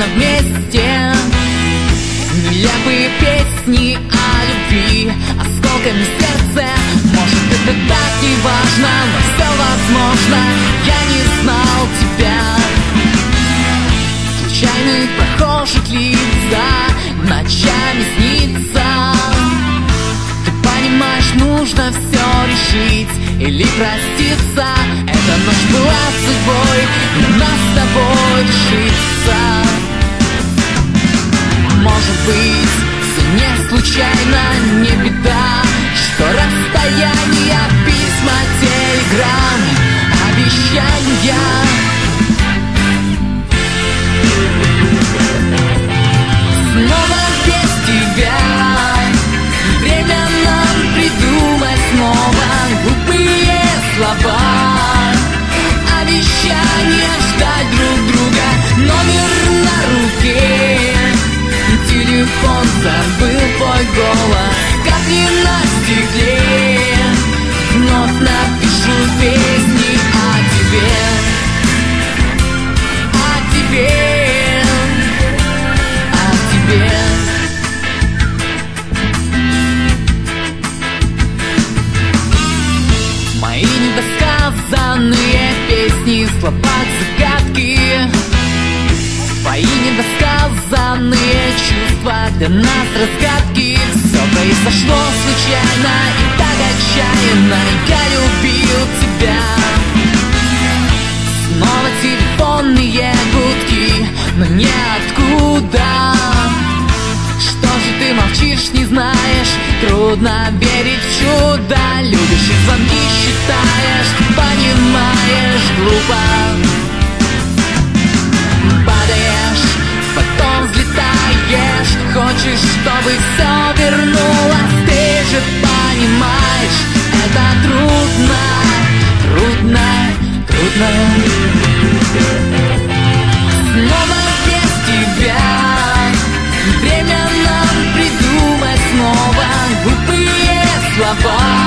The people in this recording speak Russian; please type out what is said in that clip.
случайно вместе. Нелепые песни о любви, осколками в сердце. Может, это так не важно, но все возможно. Я не знал тебя. Случайных прохожих лица ночами снится. Ты понимаешь, нужно все решить или проститься. Эта ночь была судьбой, для нас с тобой решиться. Может быть, все не случайно, не беда, что расстояние, письма, телеграммы, обещания. Снова без тебя. Время нам придумать снова глупые слова. Обещания ждать друг друга. Номер на руке. Телефон забыл твой голос. Капли на стекле. Вновь напишу песни о тебе. О тебе. О тебе. Мои недосказанные песни, слова загадки. Твои недосказанные чувства для нас разгадки. Все произошло случайно и так отчаянно. Я любил тебя. Снова телефонные гудки, но ниоткуда. Что же ты молчишь, не знаешь? Трудно верить в чудо. Любишь и звонки считаешь, понимаешь, глупо. Падаешь, потом взлетаешь. Хочешь, чтобы все вернулось. Ты же понимаешь, это трудно, трудно, трудно. Снова без тебя. Время нам придумать снова глупые слова.